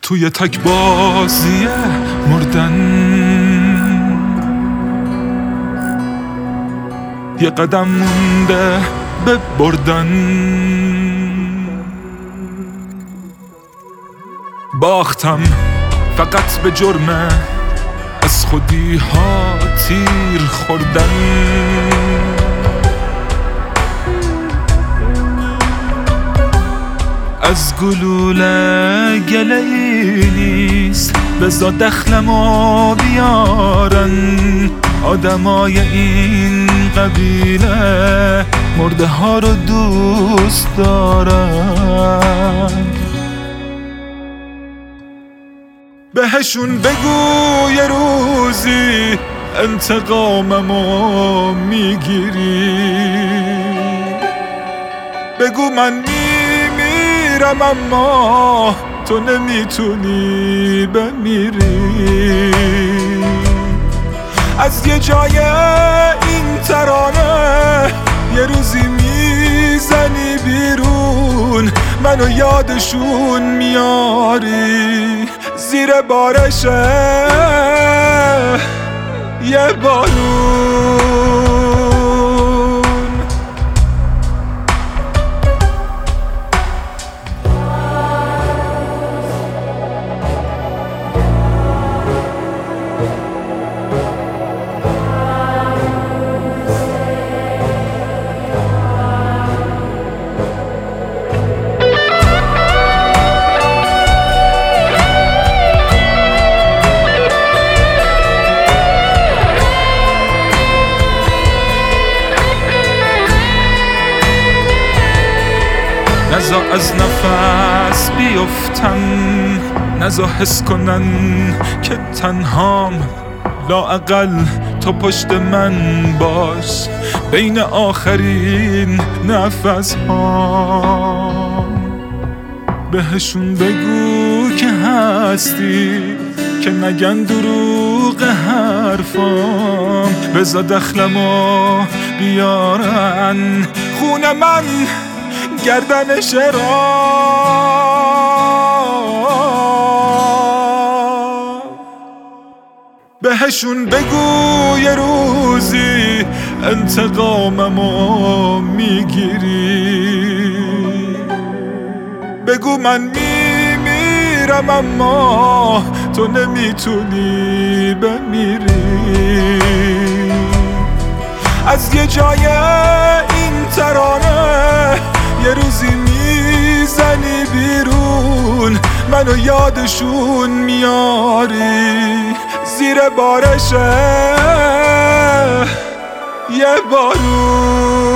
توی تک بازی مردن یه قدم مونده به بردن. باختم فقط به جرم از خودی ها تیر خوردن. از گلوله گله‌ای نیست بذار دخلمو بیارن. آدمای این قبیله مرده ها رو دوست دارن. بهشون بگو یه روزی انتقاممو میگیری. بگو من میمیرم اما تو نمیتونی بمیری. از یه جای این ترانه یه روزی میزنی بیرون. منو یادشون میاری زیر بارشه یه بارون. نزا از نفس بیفتن، نزا حس کنن که تنهام. لااقل تو پشت من باش بین آخرین نفس ها. بهشون بگو که هستی که نگن دروغ حرفام. بذار دخلمو بیارن خون من گردنش را. بهشون بگو یه روزی انتقاممو میگیری. بگو من میمیرم اما تو نمیتونی بمیری. از یه جای این ترانه یه روزی میزنی بیرون. منو یادشون میاری زیر بارشه یه بارون.